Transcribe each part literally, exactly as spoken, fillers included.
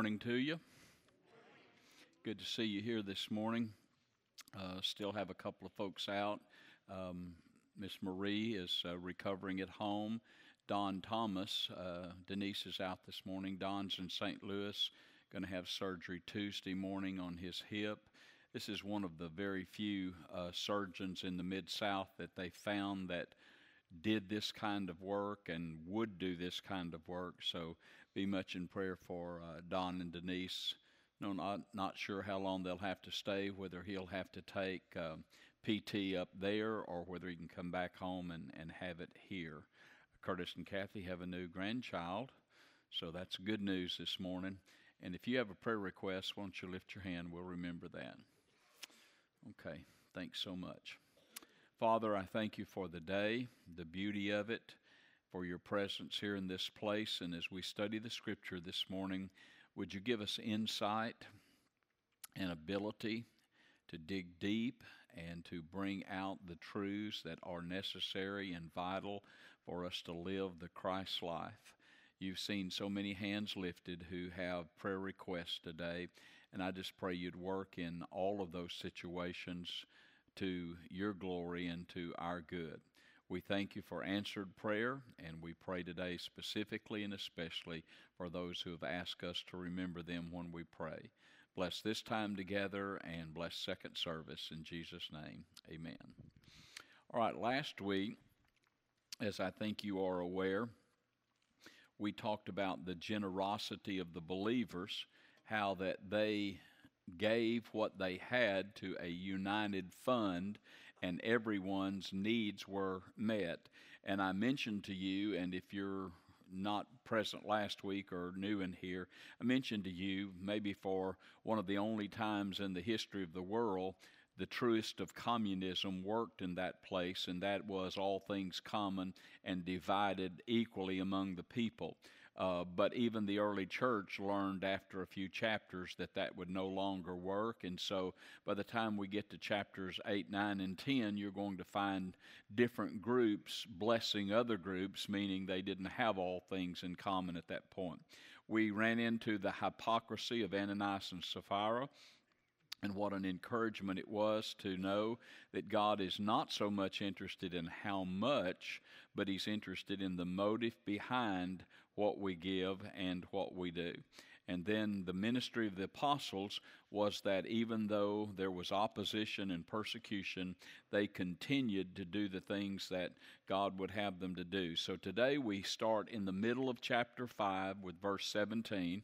morning to you. Good to see you here this morning. Uh, still have a couple of folks out. Um, Miss Marie is uh, recovering at home. Don Thomas, uh, Denise is out this morning. Don's in Saint Louis, going to have surgery Tuesday morning on his hip. This is one of the very few uh, surgeons in the Mid-South that they found that did this kind of work and would do this kind of work. So be much in prayer for uh, Don and Denise. No, not not sure how long they'll have to stay, whether he'll have to take uh, P T up there or whether he can come back home and, and have it here. Curtis and Kathy have a new grandchild, so that's good news this morning. And if you have a prayer request, why don't you lift your hand? We'll remember that. Okay, thanks so much. Father, I thank you for the day, the beauty of it, for your presence here in this place. And as we study the Scripture this morning, would you give us insight and ability to dig deep and to bring out the truths that are necessary and vital for us to live the Christ life. You've seen so many hands lifted who have prayer requests today, and I just pray you'd work in all of those situations to your glory and to our good. We thank you for answered prayer, and we pray today specifically and especially for those who have asked us to remember them when we pray. Bless this time together and bless second service in Jesus' name. Amen. All right, last week, as I think you are aware, we talked about the generosity of the believers, how that they gave what they had to a united fund and everyone's needs were met. And I mentioned to you, and if you're not present last week or new in here, I mentioned to you maybe for one of the only times in the history of the world the truest of communism worked in that place, and that was all things common and divided equally among the people. Uh, but even the early church learned after a few chapters that that would no longer work. And so by the time we get to chapters eight, nine, and ten, you're going to find different groups blessing other groups, meaning they didn't have all things in common at that point. We ran into the hypocrisy of Ananias and Sapphira, and what an encouragement it was to know that God is not so much interested in how much, but He's interested in the motive behind what we give and what we do. And then the ministry of the apostles was that even though there was opposition and persecution, they continued to do the things that God would have them to do. So today we start in the middle of chapter five with verse seventeen,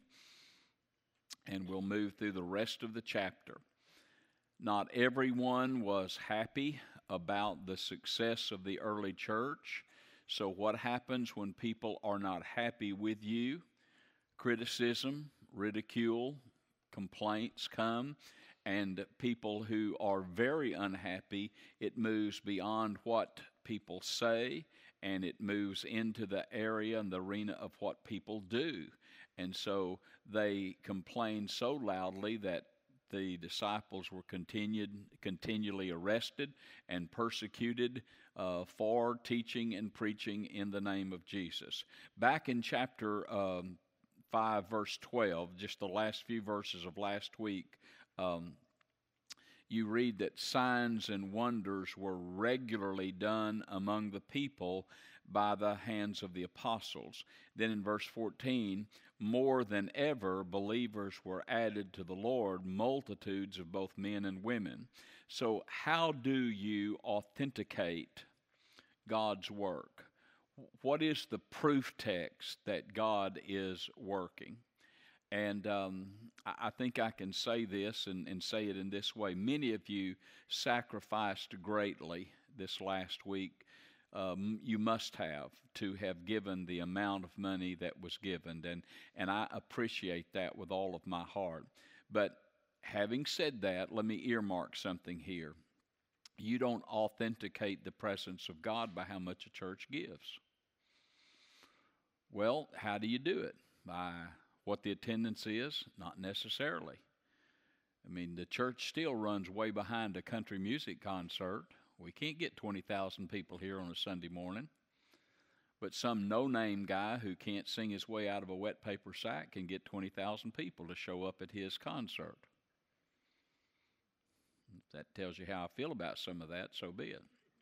and we'll move through the rest of the chapter. Not everyone was happy about the success of the early church. So what happens when people are not happy with you? Criticism, ridicule, complaints come, and people who are very unhappy, it moves beyond what people say, and it moves into the area and the arena of what people do. And so they complain so loudly that the disciples were continued, continually arrested and persecuted uh, for teaching and preaching in the name of Jesus. Back in chapter um, five, verse twelve, just the last few verses of last week, um, you read that signs and wonders were regularly done among the people by the hands of the apostles. Then in verse fourteen, more than ever believers were added to the Lord, multitudes of both men and women. So how do you authenticate God's work? What is the proof text that God is working? And um, I think I can say this and, and say it in this way. Many of you sacrificed greatly this last week. Um, you must have to have given the amount of money that was given. And, and I appreciate that with all of my heart. But having said that, let me earmark something here. You don't authenticate the presence of God by how much a church gives. Well, how do you do it? By what the attendance is? Not necessarily. I mean, the church still runs way behind a country music concert. We can't get twenty thousand people here on a Sunday morning. But some no-name guy who can't sing his way out of a wet paper sack can get twenty thousand people to show up at his concert. If that tells you how I feel about some of that, so be it.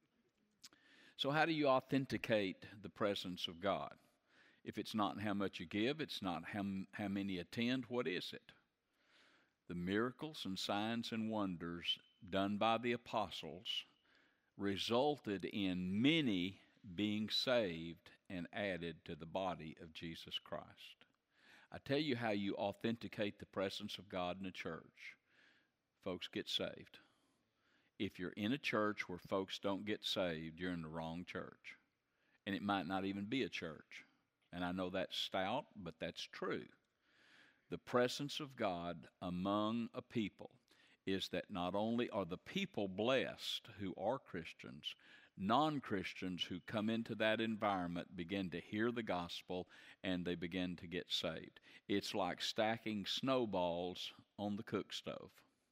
So how do you authenticate the presence of God? If it's not in how much you give, it's not how, how many attend, what is it? The miracles and signs and wonders done by the apostles resulted in many being saved and added to the body of Jesus Christ. I tell you how you authenticate the presence of God in a church. Folks get saved. If you're in a church where folks don't get saved, you're in the wrong church. And it might not even be a church. And I know that's stout, but that's true. The presence of God among a people is that not only are the people blessed who are Christians, non-Christians who come into that environment begin to hear the gospel and they begin to get saved. It's like stacking snowballs on the cook stove.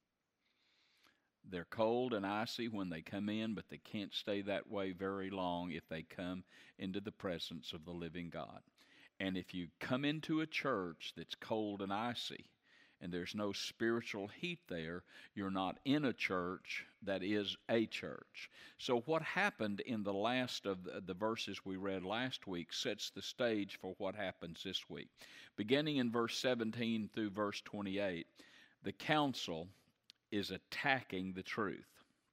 They're cold and icy when they come in, but they can't stay that way very long if they come into the presence of the living God. And if you come into a church that's cold and icy, and there's no spiritual heat there, you're not in a church that is a church. So what happened in the last of the, the verses we read last week sets the stage for what happens this week. Beginning in verse seventeen through verse twenty-eight, the council is attacking the truth.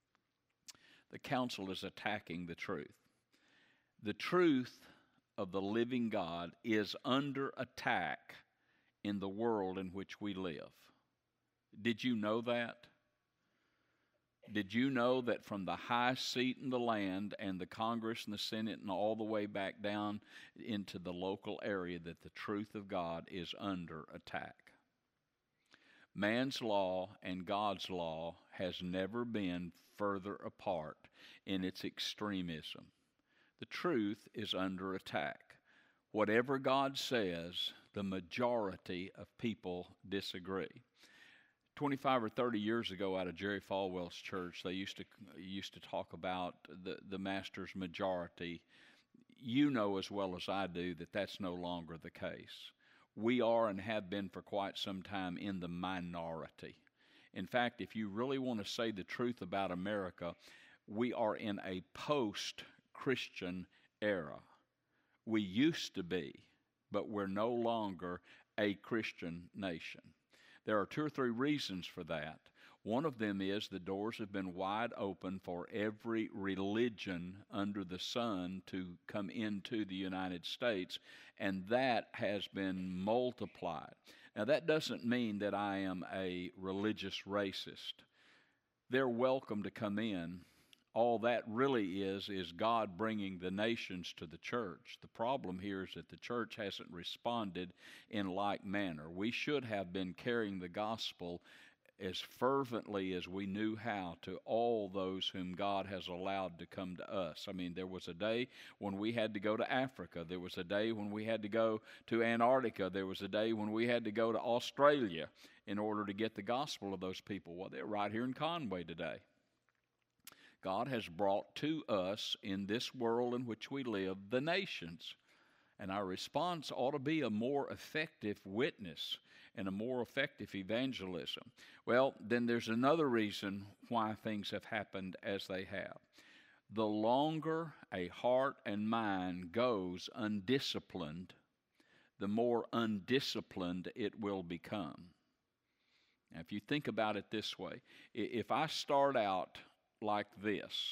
The council is attacking the truth. The truth of the living God is under attack in the world in which we live. Did you know that? Did you know that from the highest seat in the land and the Congress and the Senate and all the way back down into the local area that the truth of God is under attack? Man's law and God's law has never been further apart in its extremism. The truth is under attack. Whatever God says, the majority of people disagree. twenty-five or thirty years ago out of Jerry Falwell's church, they used to used to talk about the, the master's majority. You know as well as I do that that's no longer the case. We are and have been for quite some time in the minority. In fact, if you really want to say the truth about America, we are in a post-Christian era. We used to be, but we're no longer a Christian nation. There are two or three reasons for that. One of them is the doors have been wide open for every religion under the sun to come into the United States, and that has been multiplied. Now, that doesn't mean that I am a religious racist. They're welcome to come in. All that really is, is God bringing the nations to the church. The problem here is that the church hasn't responded in like manner. We should have been carrying the gospel as fervently as we knew how to all those whom God has allowed to come to us. I mean, there was a day when we had to go to Africa. There was a day when we had to go to Antarctica. There was a day when we had to go to Australia in order to get the gospel of those people. Well, they're right here in Conway today. God has brought to us in this world in which we live the nations. And our response ought to be a more effective witness and a more effective evangelism. Well, then there's another reason why things have happened as they have. The longer a heart and mind goes undisciplined, the more undisciplined it will become. Now, if you think about it this way, if I start out like this,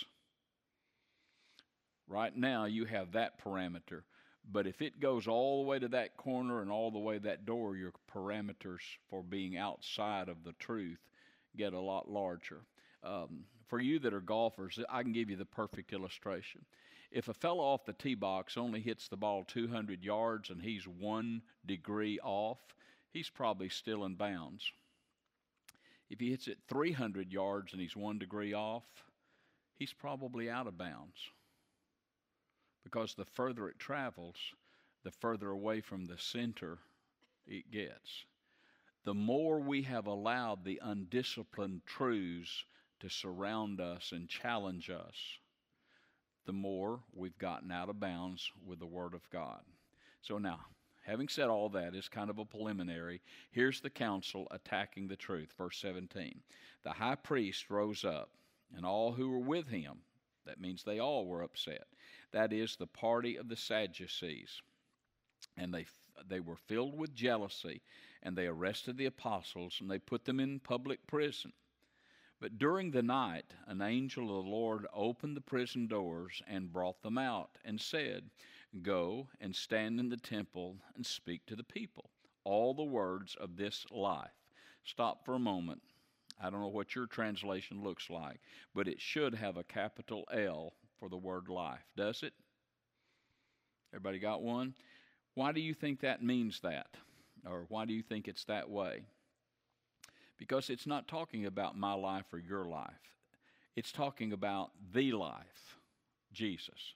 right now you have that parameter. But if it goes all the way to that corner and all the way to that door, your parameters for being outside of the truth get a lot larger. Um, for you that are golfers, I can give you the perfect illustration. If a fellow off the tee box only hits the ball two hundred yards and he's one degree off, he's probably still in bounds. If he hits it three hundred yards and he's one degree off, he's probably out of bounds. Because the further it travels, the further away from the center it gets. The more we have allowed the undisciplined truths to surround us and challenge us, the more we've gotten out of bounds with the Word of God. So now, having said all that, is kind of a preliminary. Here's the council attacking the truth. Verse seventeen. The high priest rose up, and all who were with him, that means they all were upset. That is the party of the Sadducees. And they they were filled with jealousy, and they arrested the apostles, and they put them in public prison. But during the night, an angel of the Lord opened the prison doors and brought them out, and said, Go and stand in the temple and speak to the people all the words of this life. Stop for a moment. I don't know what your translation looks like, but it should have a capital L for the word life. Does it? Everybody got one? Why do you think that means that? Or why do you think it's that way? Because it's not talking about my life or your life. It's talking about the life, Jesus.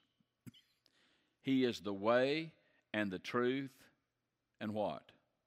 He is the way and the truth and what?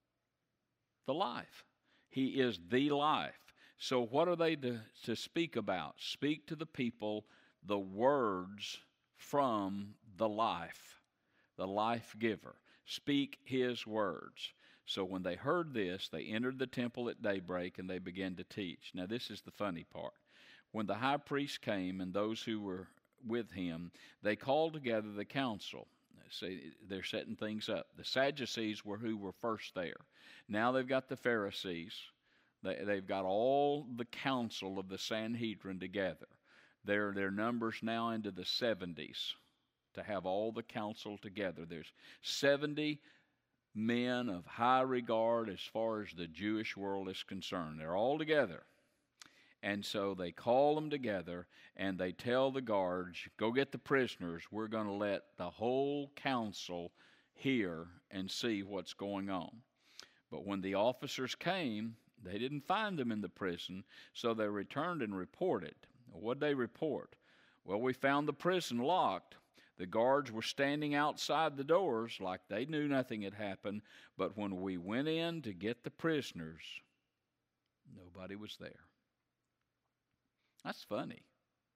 The life. He is the life. So what are they to, to speak about? Speak to the people the words from the life, the life giver. Speak his words. So when they heard this, they entered the temple at daybreak, and they began to teach. Now this is the funny part. When the high priest came and those who were with him, they called together the council. See, they're setting things up. The Sadducees were who were first there. Now they've got the Pharisees. They, they've got all the council of the Sanhedrin together. Their, their numbers now into the seventies to have all the council together. There's seventy men of high regard as far as the Jewish world is concerned. They're all together. And so they call them together, and they tell the guards, go get the prisoners. We're going to let the whole council hear and see what's going on. But when the officers came, they didn't find them in the prison, so they returned and reported. What'd they report? Well, we found the prison locked. The guards were standing outside the doors like they knew nothing had happened, but when we went in to get the prisoners, nobody was there. That's funny.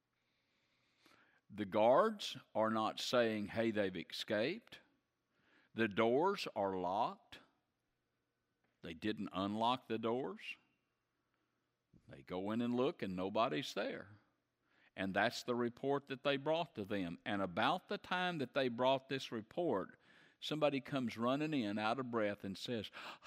The guards are not saying, hey, they've escaped. The doors are locked. They didn't unlock the doors. They go in and look, and nobody's there. And that's the report that they brought to them. And about the time that they brought this report, somebody comes running in out of breath and says,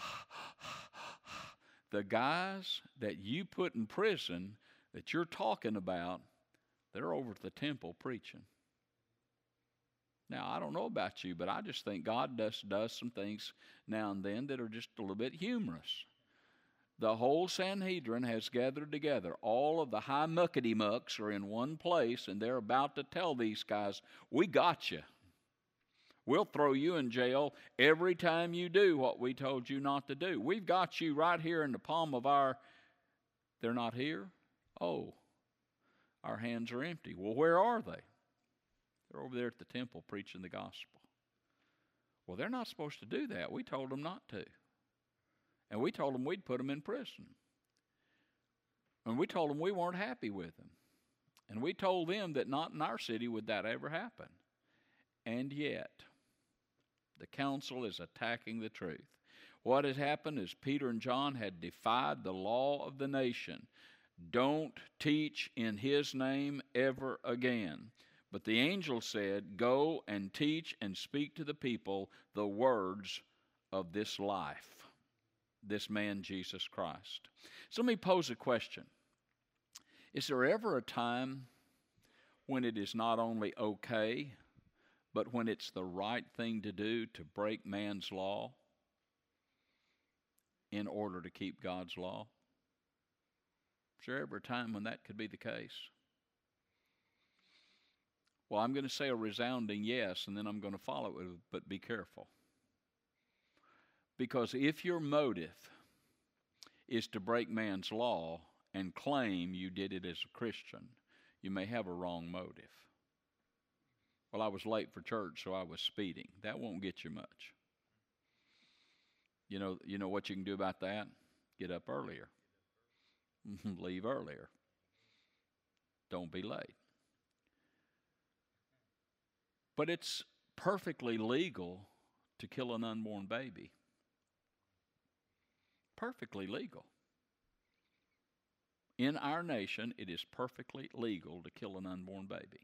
the guys that you put in prison that you're talking about, they're over at the temple preaching. Now, I don't know about you, but I just think God does, does some things now and then that are just a little bit humorous. The whole Sanhedrin has gathered together. All of the high muckety-mucks are in one place, and they're about to tell these guys, we got you. We'll throw you in jail every time you do what we told you not to do. We've got you right here in the palm of our... They're not here? Oh, our hands are empty. Well, where are they? They're over there at the temple preaching the gospel. Well, they're not supposed to do that. We told them not to. And we told them we'd put them in prison. And we told them we weren't happy with them. And we told them that not in our city would that ever happen. And yet, the council is attacking the truth. What had happened is Peter and John had defied the law of the nation. Don't teach in his name ever again. But the angel said, go and teach and speak to the people the words of this life. This man, Jesus Christ. So let me pose a question. Is there ever a time when it is not only okay, but when it's the right thing to do to break man's law in order to keep God's law? Is there ever a time when that could be the case? Well, I'm going to say a resounding yes, and then I'm going to follow it with, but be careful. Because if your motive is to break man's law and claim you did it as a Christian, you may have a wrong motive. Well, I was late for church, so I was speeding. That won't get you much. You know, you know what you can do about that? Get up earlier. Leave earlier. Don't be late. But it's perfectly legal to kill an unborn baby. Perfectly legal. In our nation, it is perfectly legal to kill an unborn baby.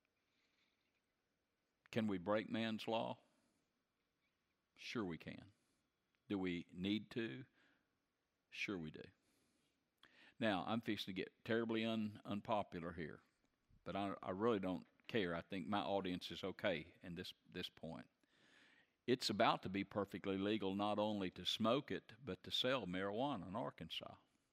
Can we break man's law? Sure we can. Do we need to? Sure we do. Now, I'm fixing to get terribly un, unpopular here, but I, I really don't care. I think my audience is okay in this, this point. It's about to be perfectly legal not only to smoke it, but to sell marijuana in Arkansas.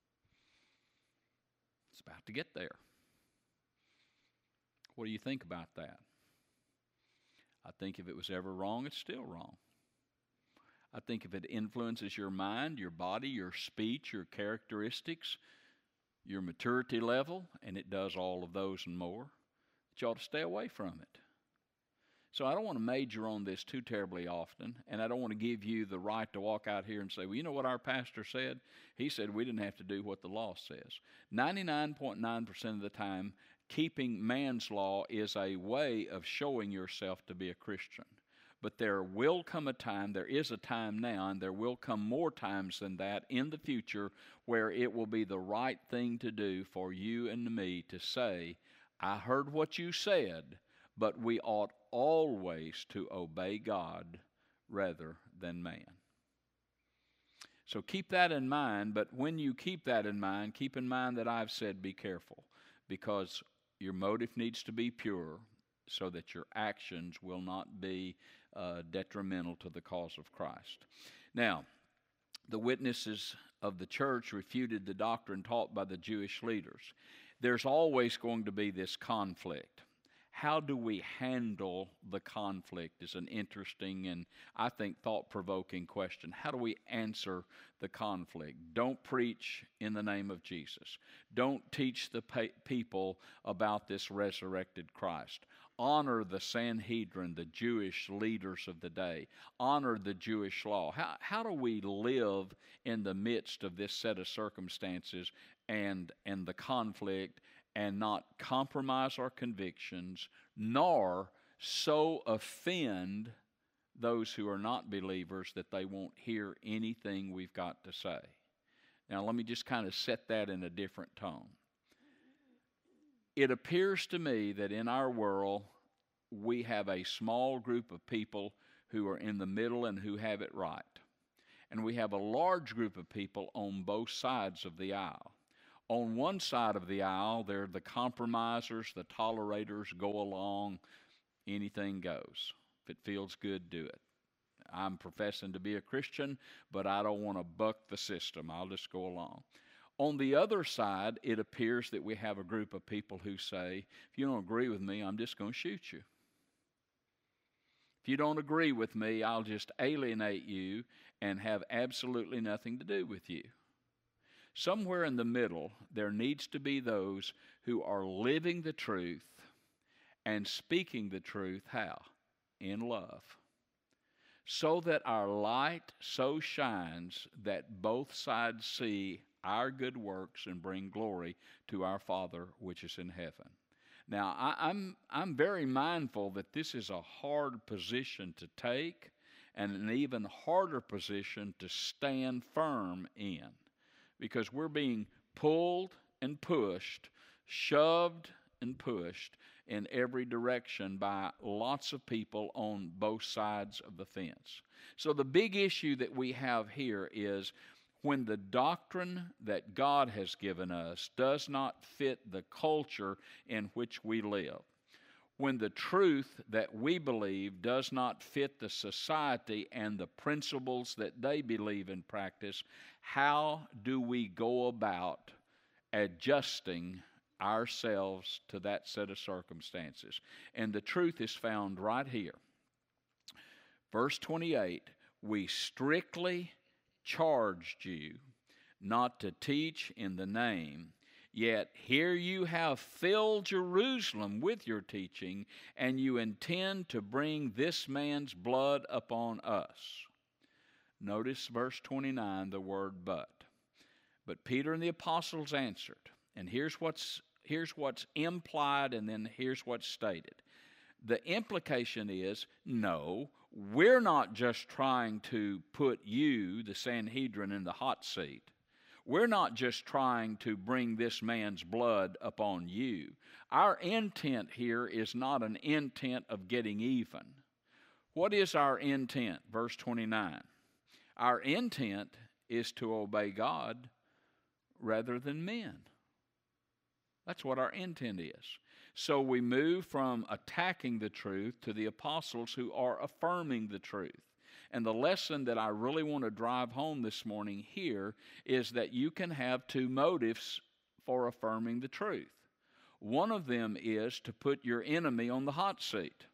It's about to get there. What do you think about that? I think if it was ever wrong, it's still wrong. I think if it influences your mind, your body, your speech, your characteristics, your maturity level, and it does all of those and more, that you ought to stay away from it. So I don't want to major on this too terribly often, and I don't want to give you the right to walk out here and say, well, you know what our pastor said? He said we didn't have to do what the law says. ninety-nine point nine percent of the time, keeping man's law is a way of showing yourself to be a Christian. But there will come a time, there is a time now, and there will come more times than that in the future where it will be the right thing to do for you and me to say, I heard what you said, but we ought always to obey God rather than man. So keep that in mind, but when you keep that in mind, keep in mind that I've said be careful, because your motive needs to be pure so that your actions will not be uh, detrimental to the cause of Christ. Now, the witnesses of the church refuted the doctrine taught by the Jewish leaders. There's always going to be this conflict. How do we handle the conflict is an interesting and, I think, thought-provoking question. How do we answer the conflict? Don't preach in the name of Jesus. Don't teach the pe- people about this resurrected Christ. Honor the Sanhedrin, the Jewish leaders of the day. Honor the Jewish law. How, how do we live in the midst of this set of circumstances and, and the conflict and not compromise our convictions, nor so offend those who are not believers that they won't hear anything we've got to say? Now, let me just kind of set that in a different tone. It appears to me that in our world, we have a small group of people who are in the middle and who have it right. And we have a large group of people on both sides of the aisle. On one side of the aisle, they're the compromisers, the tolerators, go along, anything goes. If it feels good, do it. I'm professing to be a Christian, but I don't want to buck the system. I'll just go along. On the other side, it appears that we have a group of people who say, if you don't agree with me, I'm just going to shoot you. If you don't agree with me, I'll just alienate you and have absolutely nothing to do with you. Somewhere in the middle, there needs to be those who are living the truth and speaking the truth. How? In love. So that our light so shines that both sides see our good works and bring glory to our Father which is in heaven. Now, I, I'm, I'm very mindful that this is a hard position to take and an even harder position to stand firm in, because we're being pulled and pushed, shoved and pushed in every direction by lots of people on both sides of the fence. So the big issue that we have here is when the doctrine that God has given us does not fit the culture in which we live. When the truth that we believe does not fit the society and the principles that they believe and practice, how do we go about adjusting ourselves to that set of circumstances? And the truth is found right here. Verse twenty-eight, we strictly charged you not to teach in the name, yet here you have filled Jerusalem with your teaching, and you intend to bring this man's blood upon us. Notice verse twenty-nine, the word but. But Peter and the apostles answered, and here's what's, here's what's implied, and then here's what's stated. the implication is, no, we're not just trying to put you, the Sanhedrin, in the hot seat. We're not just trying to bring this man's blood upon you. Our intent here is not an intent of getting even. What is our intent? Verse twenty-nine. Our intent is to obey God rather than men. That's what our intent is. So we move from attacking the truth to the apostles who are affirming the truth. And the lesson that I really want to drive home this morning here is that you can have two motives for affirming the truth. One of them is to put your enemy on the hot seat.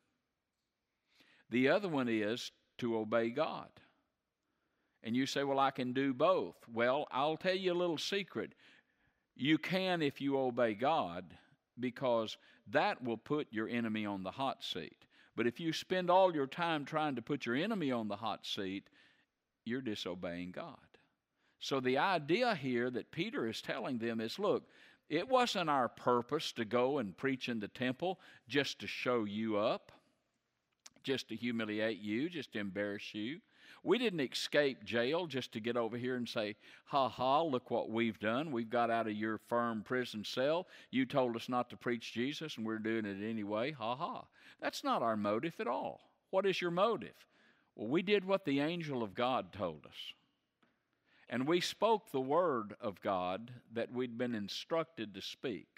The other one is to obey God. And you say, well, I can do both. Well, I'll tell you a little secret. You can if you obey God, because that will put your enemy on the hot seat. But if you spend all your time trying to put your enemy on the hot seat, you're disobeying God. So the idea here that Peter is telling them is, look, it wasn't our purpose to go and preach in the temple just to show you up, just to humiliate you, just to embarrass you. We didn't escape jail just to get over here and say, ha ha, look what we've done. We've got out of your firm prison cell. You told us not to preach Jesus, and we're doing it anyway. Ha ha. That's not our motive at all. What is your motive? Well, we did what the angel of God told us. And we spoke the word of God that we'd been instructed to speak.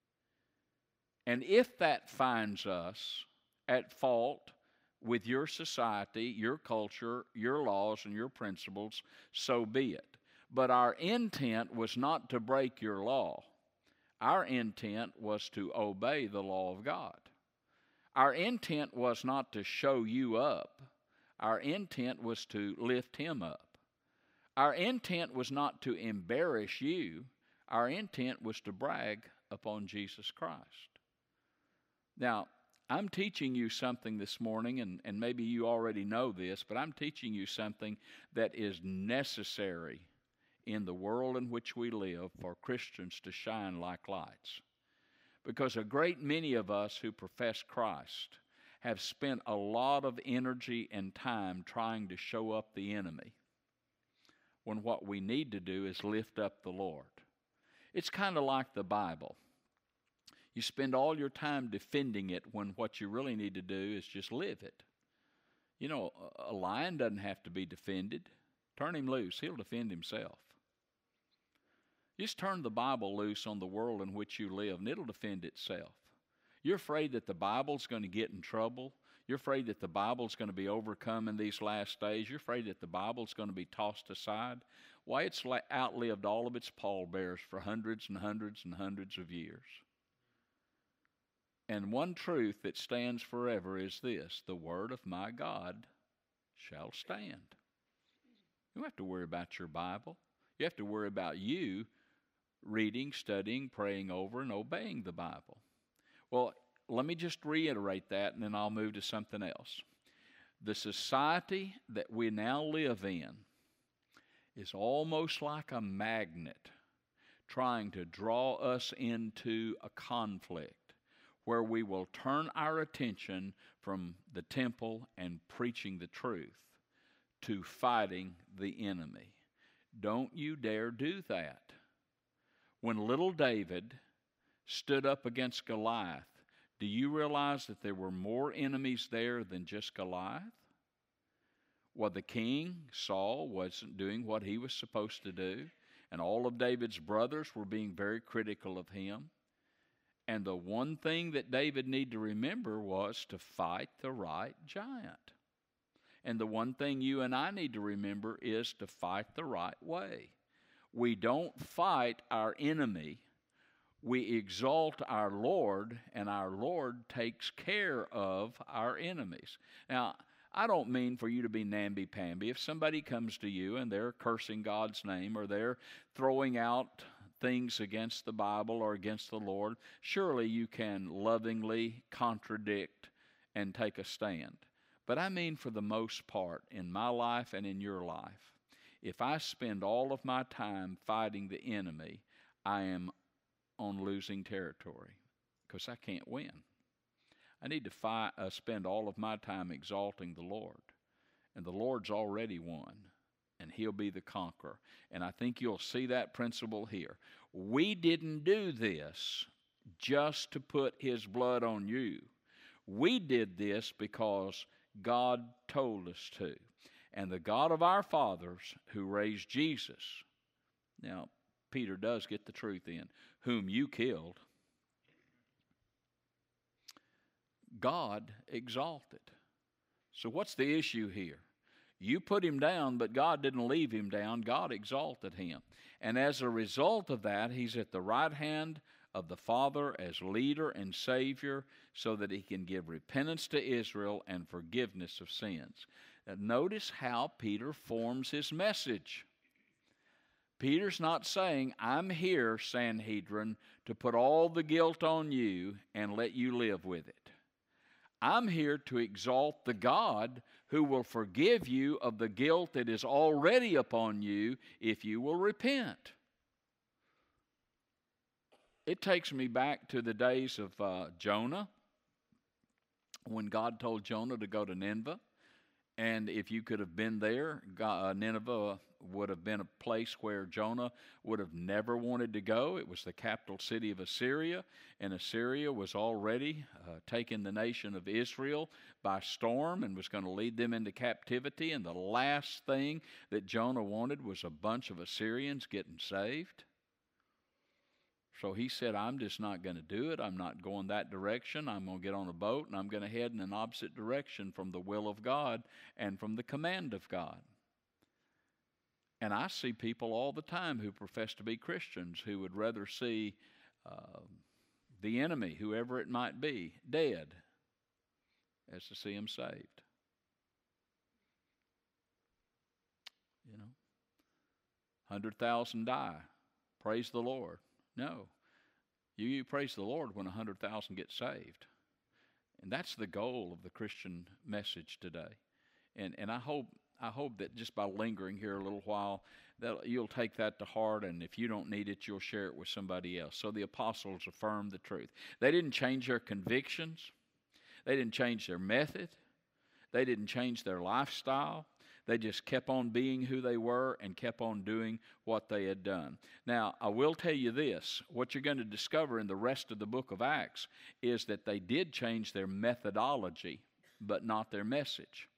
And if that finds us at fault with your society, your culture, your laws, and your principles, so be it. But our intent was not to break your law. Our intent was to obey the law of God. Our intent was not to show you up. Our intent was to lift him up. Our intent was not to embarrass you. Our intent was to brag upon Jesus Christ. Now, I'm teaching you something this morning, and, and maybe you already know this, but I'm teaching you something that is necessary in the world in which we live for Christians to shine like lights. Because a great many of us who profess Christ have spent a lot of energy and time trying to show up the enemy, when what we need to do is lift up the Lord. It's kind of like the Bible. You spend all your time defending it when what you really need to do is just live it. You know, a lion doesn't have to be defended. Turn him loose. He'll defend himself. Just turn the Bible loose on the world in which you live, and it'll defend itself. You're afraid that the Bible's going to get in trouble. You're afraid that the Bible's going to be overcome in these last days. You're afraid that the Bible's going to be tossed aside. Why, it's outlived all of its pallbearers for hundreds and hundreds and hundreds of years. And one truth that stands forever is this: the word of my God shall stand. You don't have to worry about your Bible. You have to worry about you reading, studying, praying over, and obeying the Bible. Well, let me just reiterate that, and then I'll move to something else. The society that we now live in is almost like a magnet trying to draw us into a conflict where we will turn our attention from the temple and preaching the truth to fighting the enemy. Don't you dare do that. When little David stood up against Goliath, do you realize that there were more enemies there than just Goliath? Well, the king, Saul, wasn't doing what he was supposed to do, and all of David's brothers were being very critical of him. And the one thing that David needed to remember was to fight the right giant. And the one thing you and I need to remember is to fight the right way. We don't fight our enemy. We exalt our Lord, and our Lord takes care of our enemies. Now, I don't mean for you to be namby-pamby. If somebody comes to you and they're cursing God's name, or they're throwing out things against the Bible or against the Lord, surely you can lovingly contradict and take a stand. But I mean, for the most part, in my life and in your life, if I spend all of my time fighting the enemy, I am on losing territory, because I can't win. I need to fi- uh, spend all of my time exalting the Lord. And the Lord's already won, and He'll be the conqueror. And I think you'll see that principle here. We didn't do this just to put His blood on you. We did this because God told us to. And the God of our fathers who raised Jesus, now Peter does get the truth in, whom you killed, God exalted. So what's the issue here? You put Him down, but God didn't leave Him down. God exalted Him. And as a result of that, He's at the right hand of the Father as leader and Savior, so that He can give repentance to Israel and forgiveness of sins. Now, notice how Peter forms his message. Peter's not saying, I'm here, Sanhedrin, to put all the guilt on you and let you live with it. I'm here to exalt the God who will forgive you of the guilt that is already upon you if you will repent. It takes me back to the days of uh, Jonah, when God told Jonah to go to Nineveh. And if you could have been there, God, uh, Nineveh would have been a place where Jonah would have never wanted to go. It was the capital city of Assyria, and Assyria was already uh, taking the nation of Israel by storm and was going to lead them into captivity. And the last thing that Jonah wanted was a bunch of Assyrians getting saved. So he said, I'm just not going to do it. I'm not going that direction. I'm going to get on a boat, and I'm going to head in an opposite direction from the will of God and from the command of God. And I see people all the time who profess to be Christians who would rather see uh, the enemy, whoever it might be, dead as to see him saved. You know, one hundred thousand die. Praise the Lord. No. You, you praise the Lord when one hundred thousand get saved. And that's the goal of the Christian message today. And and I hope I hope that just by lingering here a little while, that you'll take that to heart, and if you don't need it, you'll share it with somebody else. So the apostles affirmed the truth. They didn't change their convictions. They didn't change their method. They didn't change their lifestyle. They just kept on being who they were and kept on doing what they had done. Now, I will tell you this. What you're going to discover in the rest of the book of Acts is that they did change their methodology, but not their message.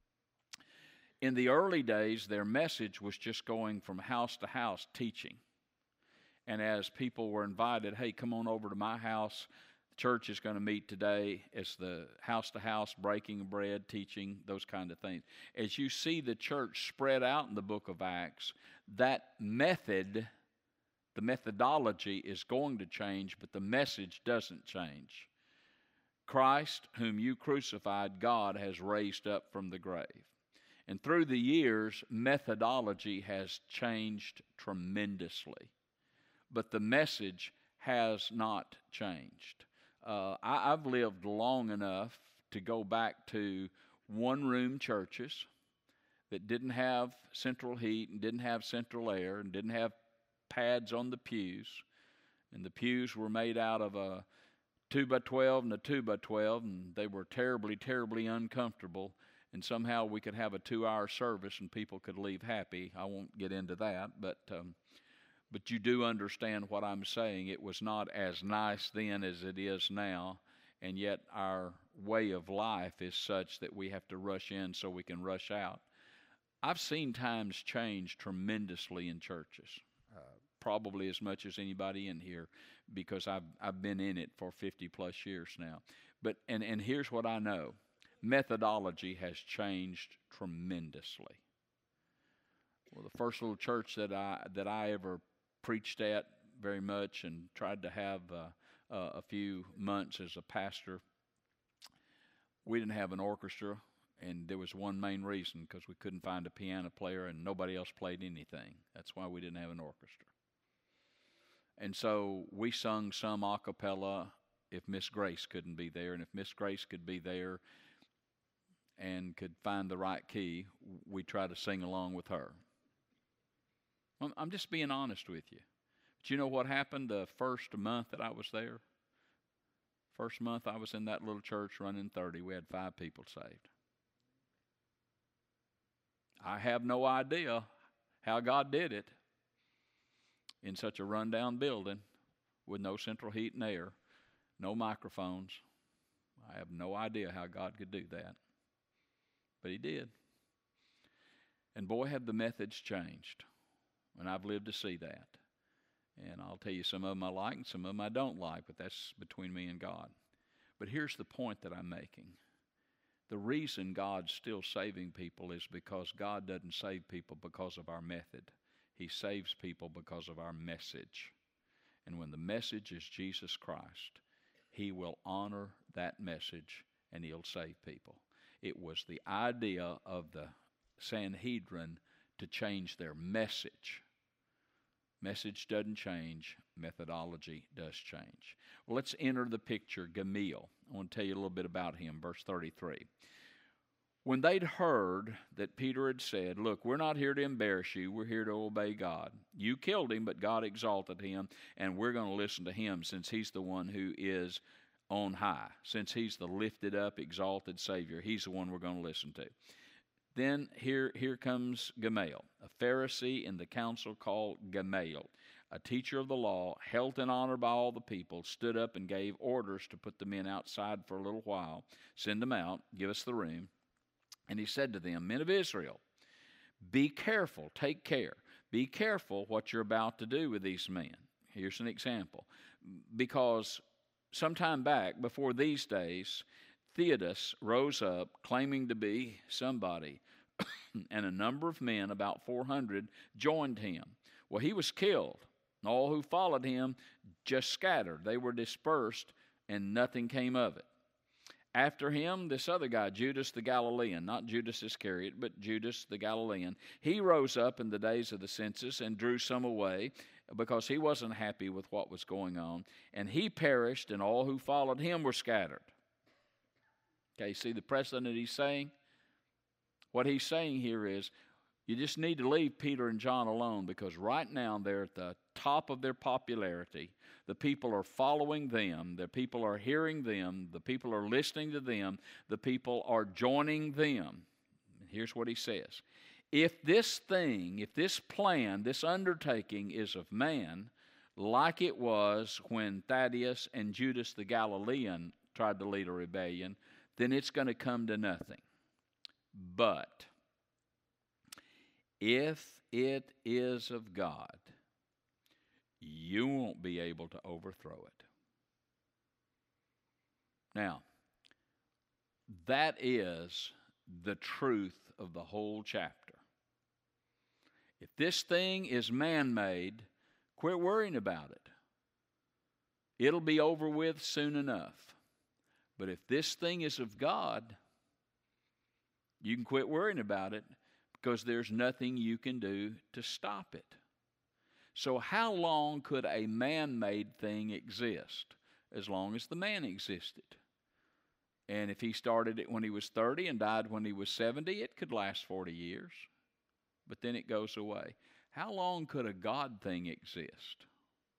In the early days, their message was just going from house to house teaching. And as people were invited, hey, come on over to my house. Church is going to meet today. It's the house-to-house breaking bread, teaching, those kind of things. As you see the church spread out in the book of Acts, that method, the methodology is going to change, but the message doesn't change. Christ, whom you crucified, God has raised up from the grave. And through the years, methodology has changed tremendously, but the message has not changed. Uh, I, I've lived long enough to go back to one-room churches that didn't have central heat and didn't have central air and didn't have pads on the pews. And the pews were made out of a two by twelve and a two by twelve, and they were terribly, terribly uncomfortable. And somehow we could have a two-hour service and people could leave happy. I won't get into that, but... Um, But you do understand what I'm saying. It was not as nice then as it is now, and yet our way of life is such that we have to rush in so we can rush out. I've seen times change tremendously in churches, uh, probably as much as anybody in here, because I've I've been in it for fifty plus years now. But and and here's what I know: methodology has changed tremendously. Well, the first little church that I that I ever preached at very much and tried to have uh, uh, a few months as a pastor, we didn't have an orchestra, and there was one main reason, because we couldn't find a piano player and nobody else played anything. That's why we didn't have an orchestra. And so we sung some a cappella if Miss Grace couldn't be there, and if Miss Grace could be there and could find the right key, we tried to sing along with her. I'm just being honest with you. But you know what happened the first month that I was there? First month I was in that little church running thirty, we had five people saved. I have no idea how God did it in such a rundown building with no central heat and air, no microphones. I have no idea how God could do that. But He did. And boy, have the methods changed. And I've lived to see that. And I'll tell you, some of them I like and some of them I don't like, but that's between me and God. But here's the point that I'm making. The reason God's still saving people is because God doesn't save people because of our method. He saves people because of our message. And when the message is Jesus Christ, He will honor that message and He'll save people. It was the idea of the Sanhedrin to change their message. Message doesn't change, methodology does change. Well, let's enter the picture, Gamaliel. I want to tell you a little bit about him, verse thirty-three. When they'd heard that Peter had said, look, we're not here to embarrass you, we're here to obey God. You killed him, but God exalted him, and we're going to listen to him since he's the one who is on high. Since he's the lifted up, exalted Savior, he's the one we're going to listen to. Then here, here comes Gamaliel, a Pharisee in the council called Gamaliel, a teacher of the law, held in honor by all the people, stood up and gave orders to put the men outside for a little while, send them out, give us the room. And he said to them, men of Israel, be careful, take care. Be careful what you're about to do with these men. Here's an example. Because sometime back, before these days, Theudas rose up claiming to be somebody, and a number of men, about four hundred, joined him. Well, he was killed. All who followed him just scattered. They were dispersed, and nothing came of it. After him, this other guy, Judas the Galilean, not Judas Iscariot, but Judas the Galilean, he rose up in the days of the census and drew some away because he wasn't happy with what was going on, and he perished, and all who followed him were scattered. Okay, see the precedent he's saying? What he's saying here is you just need to leave Peter and John alone because right now they're at the top of their popularity. The people are following them. The people are hearing them. The people are listening to them. The people are joining them. Here's what he says. If this thing, if this plan, this undertaking is of man, like it was when Thaddeus and Judas the Galilean tried to lead a rebellion, then it's going to come to nothing. But if it is of God, you won't be able to overthrow it. Now, that is the truth of the whole chapter. If this thing is man-made, quit worrying about it. It'll be over with soon enough. But if this thing is of God, you can quit worrying about it because there's nothing you can do to stop it. So how long could a man-made thing exist? As long as the man existed. And if he started it when he was thirty and died when he was seventy, it could last forty years. But then it goes away. How long could a God thing exist?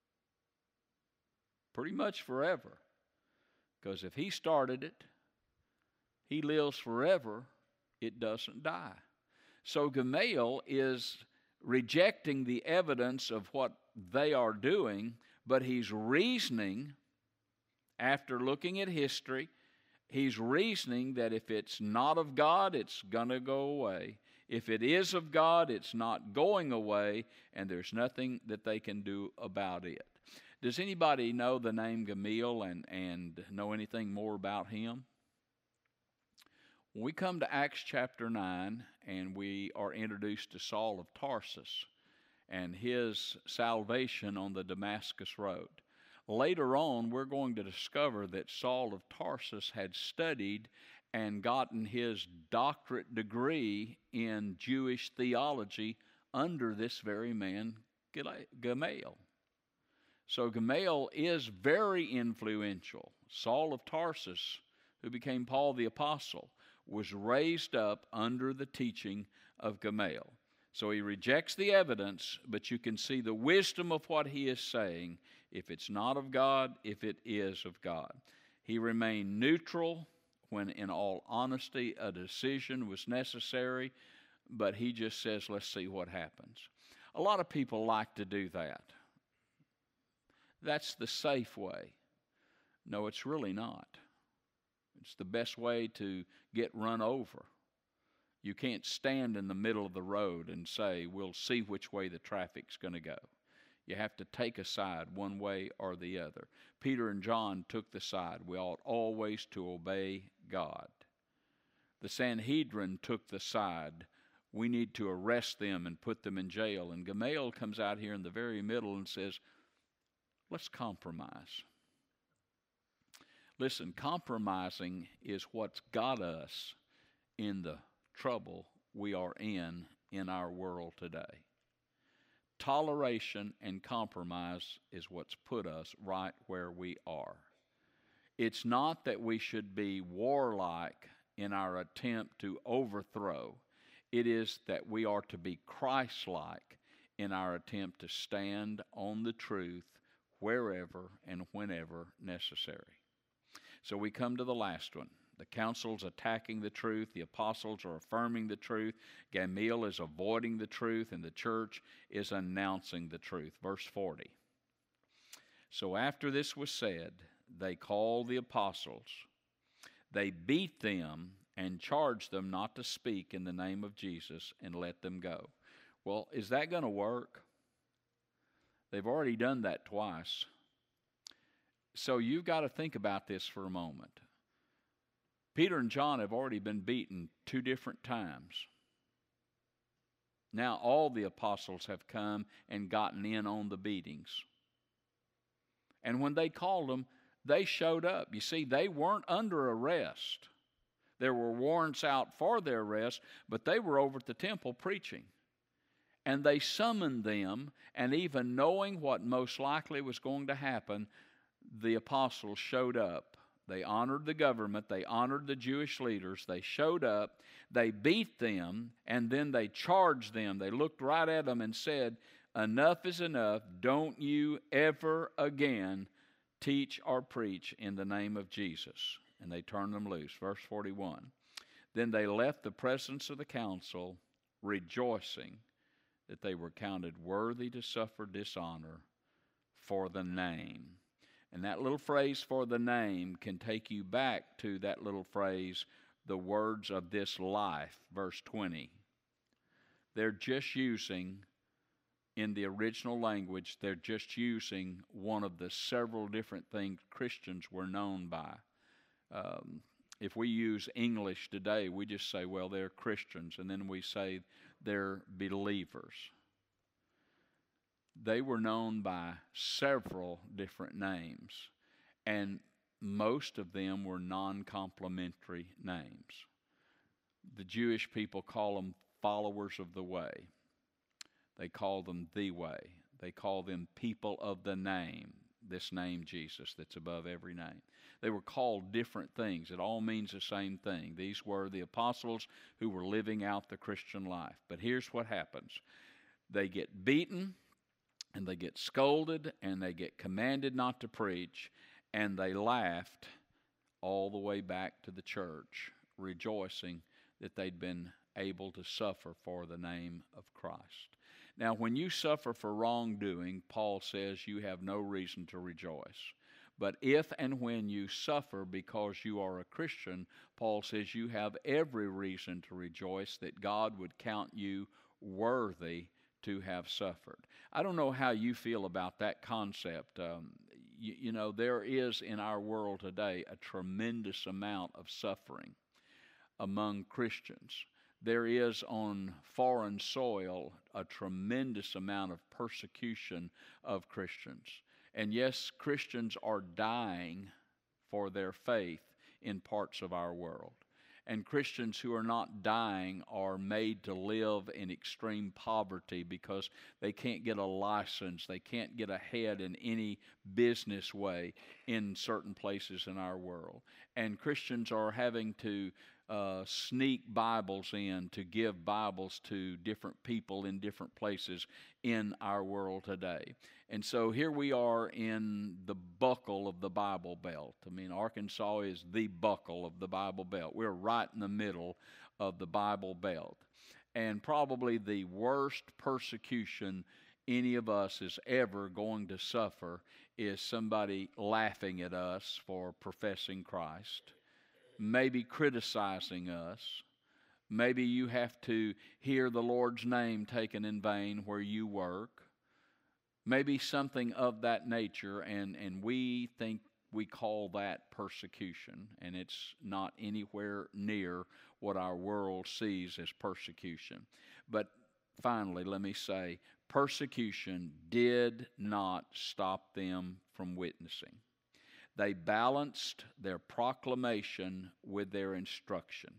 Pretty much forever. Because if he started it, he lives forever, it doesn't die. So Gamaliel is rejecting the evidence of what they are doing, but he's reasoning, after looking at history, he's reasoning that if it's not of God, it's going to go away. If it is of God, it's not going away, and there's nothing that they can do about it. Does anybody know the name Gamaliel and, and know anything more about him? When we come to Acts chapter nine, and we are introduced to Saul of Tarsus and his salvation on the Damascus Road. Later on, we're going to discover that Saul of Tarsus had studied and gotten his doctorate degree in Jewish theology under this very man, Gamaliel. So Gamaliel is very influential. Saul of Tarsus, who became Paul the Apostle, was raised up under the teaching of Gamaliel. So he rejects the evidence, but you can see the wisdom of what he is saying, if it's not of God, if it is of God. He remained neutral when, in all honesty, a decision was necessary, but he just says, let's see what happens. A lot of people like to do that. That's the safe way. No, it's really not. It's the best way to get run over. You can't stand in the middle of the road and say, we'll see which way the traffic's going to go. You have to take a side one way or the other. Peter and John took the side. We ought always to obey God. The Sanhedrin took the side. We need to arrest them and put them in jail. And Gamaliel comes out here in the very middle and says, let's compromise. Listen, compromising is what's got us in the trouble we are in in our world today. Toleration and compromise is what's put us right where we are. It's not that we should be warlike in our attempt to overthrow. It is that we are to be Christ-like in our attempt to stand on the truth wherever and whenever necessary. So we come to the last one. The council's attacking the truth. The apostles are affirming the truth. Gamaliel is avoiding the truth, and the church is announcing the truth. Verse forty. So after this was said, they called the apostles. They beat them and charged them not to speak in the name of Jesus and let them go. Well, is that going to work? They've already done that twice. So you've got to think about this for a moment. Peter and John have already been beaten two different times. Now all the apostles have come and gotten in on the beatings. And when they called them, they showed up. You see, they weren't under arrest. There were warrants out for their arrest, but they were over at the temple preaching. And they summoned them, and even knowing what most likely was going to happen, the apostles showed up. They honored the government. They honored the Jewish leaders. They showed up. They beat them, and then they charged them. They looked right at them and said, enough is enough. Don't you ever again teach or preach in the name of Jesus. And they turned them loose. Verse forty-one. Then they left the presence of the council, rejoicing that they were counted worthy to suffer dishonor for the name. And that little phrase, for the name, can take you back to that little phrase, the words of this life, verse twenty. They're just using, in the original language, they're just using one of the several different things Christians were known by. Um, if we use English today, we just say, well, they're Christians, and then we say they're believers. They were known by several different names, and most of them were non-complimentary names. The Jewish people call them followers of the way. They call them the way. They call them people of the name, this name Jesus that's above every name. They were called different things. It all means the same thing. These were the apostles who were living out the Christian life. But here's what happens. They get beaten, and they get scolded, and they get commanded not to preach, and they laughed all the way back to the church, rejoicing that they'd been able to suffer for the name of Christ. Now, when you suffer for wrongdoing, Paul says you have no reason to rejoice. But if and when you suffer because you are a Christian, Paul says you have every reason to rejoice that God would count you worthy to have suffered. I don't know how you feel about that concept. Um, you, you know, there is in our world today a tremendous amount of suffering among Christians. There is on foreign soil a tremendous amount of persecution of Christians. And yes, Christians are dying for their faith in parts of our world. And Christians who are not dying are made to live in extreme poverty because they can't get a license, they can't get ahead in any business way in certain places in our world. And Christians are having to uh, sneak Bibles in to give Bibles to different people in different places in our world today. And so here we are in the buckle of the Bible Belt. I mean, Arkansas is the buckle of the Bible Belt. We're right in the middle of the Bible Belt. And probably the worst persecution any of us is ever going to suffer is somebody laughing at us for professing Christ, maybe criticizing us. Maybe you have to hear the Lord's name taken in vain where you work. Maybe something of that nature, and, and we think we call that persecution, and it's not anywhere near what our world sees as persecution. But finally, let me say, persecution did not stop them from witnessing. They balanced their proclamation with their instruction.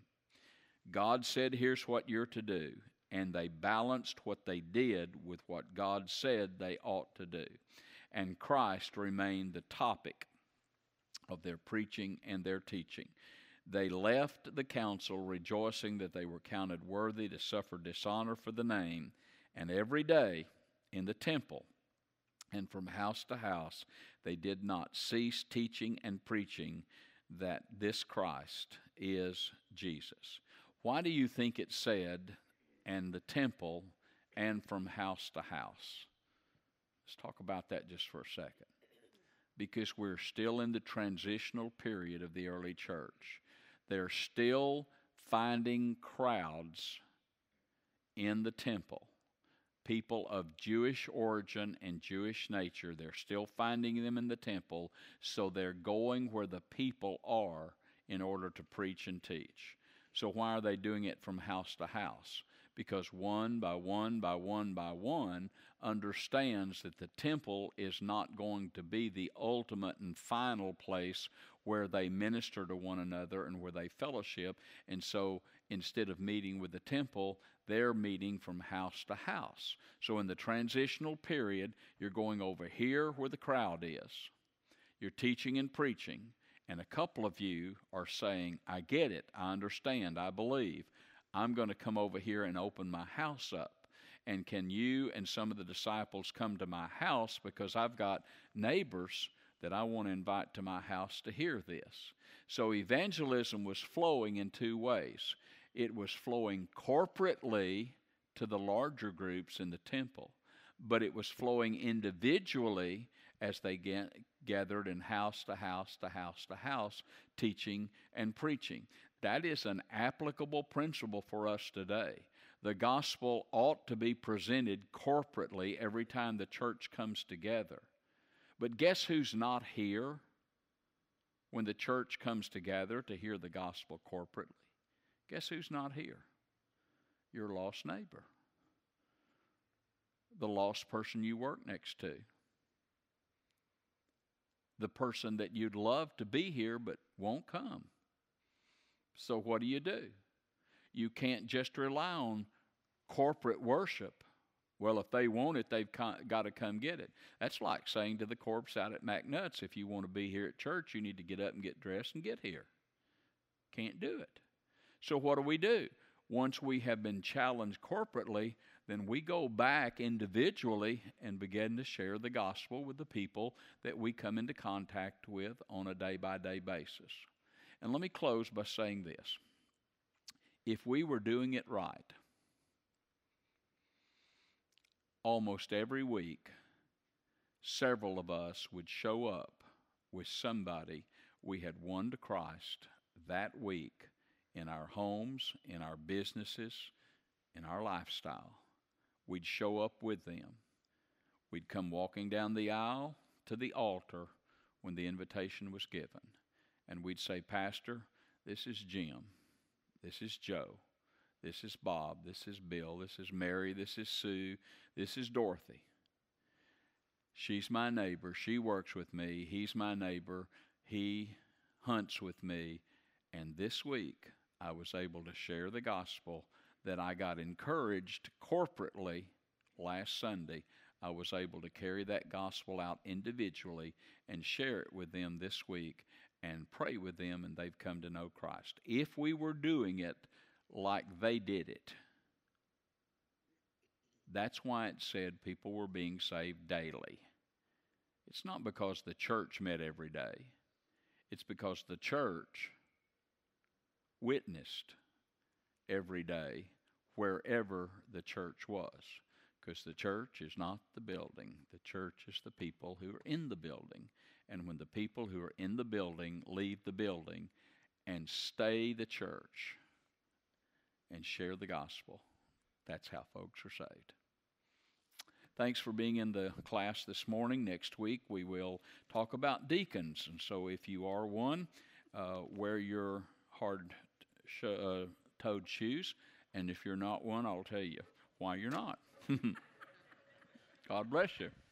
God said, here's what you're to do. And they balanced what they did with what God said they ought to do. And Christ remained the topic of their preaching and their teaching. They left the council rejoicing that they were counted worthy to suffer dishonor for the name. And every day in the temple and from house to house, they did not cease teaching and preaching that this Christ is Jesus. Why do you think it said, and the temple, and from house to house? Let's talk about that just for a second. Because we're still in the transitional period of the early church. They're still finding crowds in the temple. People of Jewish origin and Jewish nature, they're still finding them in the temple, so they're going where the people are in order to preach and teach. So why are they doing it from house to house? Because one by one by one by one understands that the temple is not going to be the ultimate and final place where they minister to one another and where they fellowship. And so instead of meeting with the temple, they're meeting from house to house. So in the transitional period, you're going over here where the crowd is. You're teaching and preaching. And a couple of you are saying, I get it, I understand, I believe. I'm going to come over here and open my house up. And can you and some of the disciples come to my house, because I've got neighbors that I want to invite to my house to hear this. So evangelism was flowing in two ways. It was flowing corporately to the larger groups in the temple, but it was flowing individually as they get, gathered in house to house to house to house, teaching and preaching. That is an applicable principle for us today. The gospel ought to be presented corporately every time the church comes together. But guess who's not here when the church comes together to hear the gospel corporately? Guess who's not here? Your lost neighbor. The lost person you work next to. The person that you'd love to be here but won't come. So what do you do? You can't just rely on corporate worship. Well, if they want it, they've got to come get it. That's like saying to the corpse out at McNutt's, if you want to be here at church, you need to get up and get dressed and get here. Can't do it. So what do we do? Once we have been challenged corporately, then we go back individually and begin to share the gospel with the people that we come into contact with on a day-by-day basis. And let me close by saying this. If we were doing it right, almost every week, several of us would show up with somebody we had won to Christ that week in our homes, in our businesses, in our lifestyle. We'd show up with them. We'd come walking down the aisle to the altar when the invitation was given. And we'd say, Pastor, this is Jim. This is Joe. This is Bob. This is Bill. This is Mary. This is Sue. This is Dorothy. She's my neighbor. She works with me. He's my neighbor. He hunts with me. And this week, I was able to share the gospel that I got encouraged corporately last Sunday. I was able to carry that gospel out individually and share it with them this week. and pray with them, and they've come to know Christ. If we were doing it like they did it, that's why it said people were being saved daily. It's not because the church met every day. It's because the church witnessed every day wherever the church was. Because the church is not the building. The church is the people who are in the building. And when the people who are in the building leave the building and stay the church and share the gospel, that's how folks are saved. Thanks for being in the class this morning. Next week we will talk about deacons. And so if you are one, uh, wear your hard-toed uh, shoes. And if you're not one, I'll tell you why you're not. God bless you.